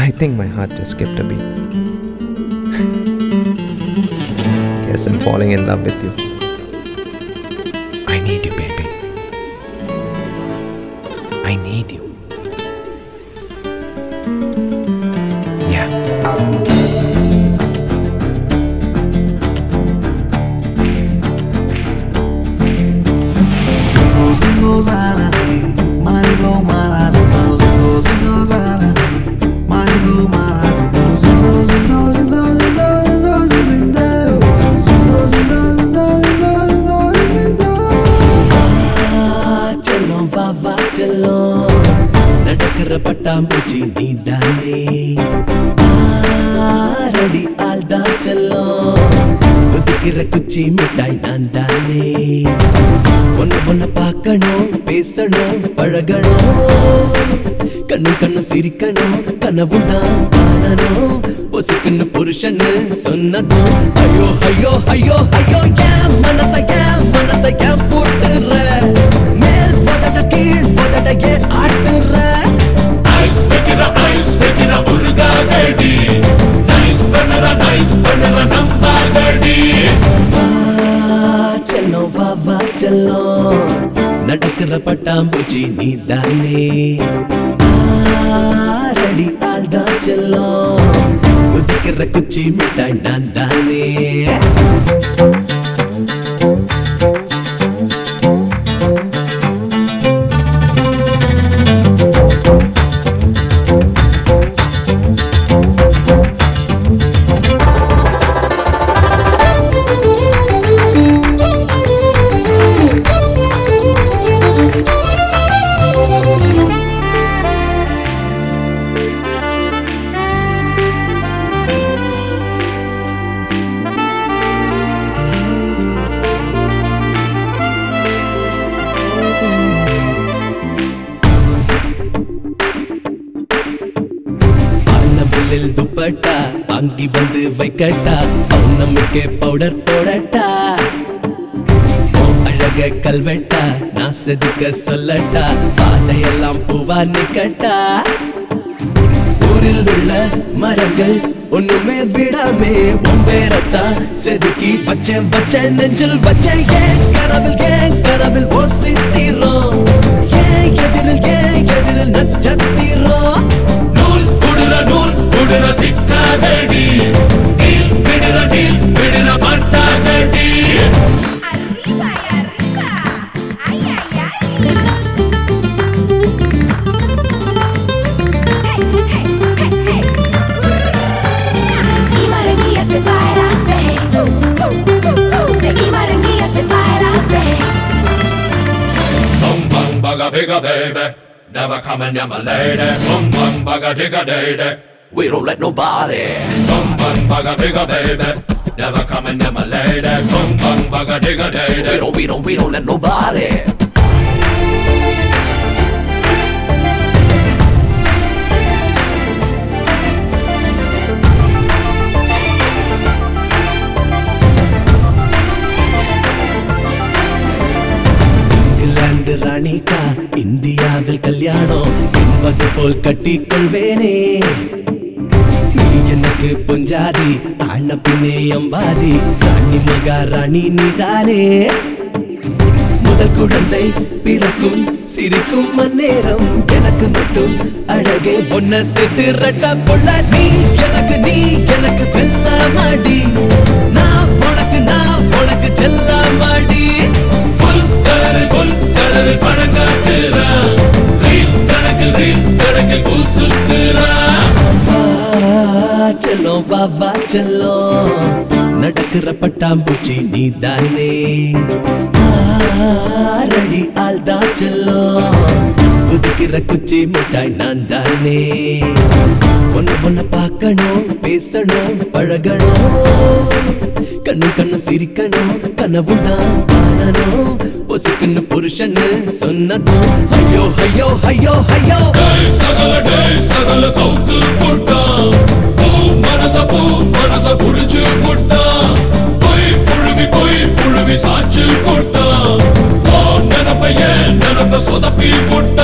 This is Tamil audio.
I think my heart just skipped a beat. Guess I'm falling in love with you. I need you, baby. I need you. Yeah. பட்டாம்பூச்சி நீதானே ஆரடி ஆள்தான் செல்லும் குதிக்கிற குச்சி மிட்டாய் நான் தானே ஒன்ன பார்க்கணும் பேசணும் பழகணும் கண்ணு சிரிக்கணும் கனவும் தான் காணணும் பொசுக்குன்னு புருஷன்னு சொன்னதும் ஐயோ ஐயோ ஐயோ ஐயோ ஏன் மனசை ஏன் போட்டுற மேல் போதட்ட கீழ் போதட்ட ஏன் ஆட்டுற ஐஸ் வைக்கிற உருகாதடி நைஸ் பண்ணுற நம்பாதடி செல்லம் வா செல்லம் நடக்கிற பட்டாம்பூச்சி நீதானே ஆரடி ஆள்தான் செல்லம் குதிக்கிற குச்சி மிட்டாய் நான் தானே துப்பட்டா வாங்கி வந்து வைக்கட்டா பௌர்ணமிக்கு பவுடர் போடட்டா அழக கல்வெட்டா நான் செதுக்க சொல்லட்டா பாதையெல்லாம் பூவா நிக்கட்டா ஊரில் உள்ள மரங்கள் ஒண்ணுமே விடாமே உன்பேரத்தான் செதுக்கி வச்சேன் நெஞ்சில் வச்சேன் ஏன் கனவில் ஓசித்தீரோம் ஏன் எதிரில் நட்சத்திரம் நூல் சிக்காதடி விடுற மாட்டாதடி Bigger baby, never coming near my lady. Bum bum bugger digger day. We don't let nobody. Bum bum bugger bigger baby, never coming near my lady. Bum bum bugger digger day. We don't let nobody. ராணிகா இந்தியாவில் கல்யாணம் என்பது போல் கட்டிக்கொள்வேனே நீ எனக்கு பொஞ்சாதி ஆன பின்னே அம்பாதி ராணி மகாராணி நீதானே முதல் குழந்தை பிறக்கும் சிரிக்கும் அந்நேரம் எனக்கு மட்டும் அழகே ஒன்ன சேர்த்து ரட்ட பொள்ள நீ எனக்கு வெல்லாமாடி நான் உனக்கு செல்லாமாடி செல்லம் வா செல்லம் நடக்கிற பட்டாம்பூச்சி நீதானே ஆரடி ஆள்தான் செல்லம் குதிக்கிற குச்சி மிட்டாய் நான் தானே ஒன்ன பார்க்கணும் பேசணும் பழகணும் கண்ணு சிரிக்கணும் கனவும் தான் காணணும் பொசுக்குன்னு புருஷன்னு சொன்னதும் ஐயோ ஐயோ ஐயோ ஐயோ சகல கவுத்து போட்டா மனச புடிச்சு போட்டா போய் புழுவி சாச்சு போட்டா நினப்ப சொதப்பி போட்டா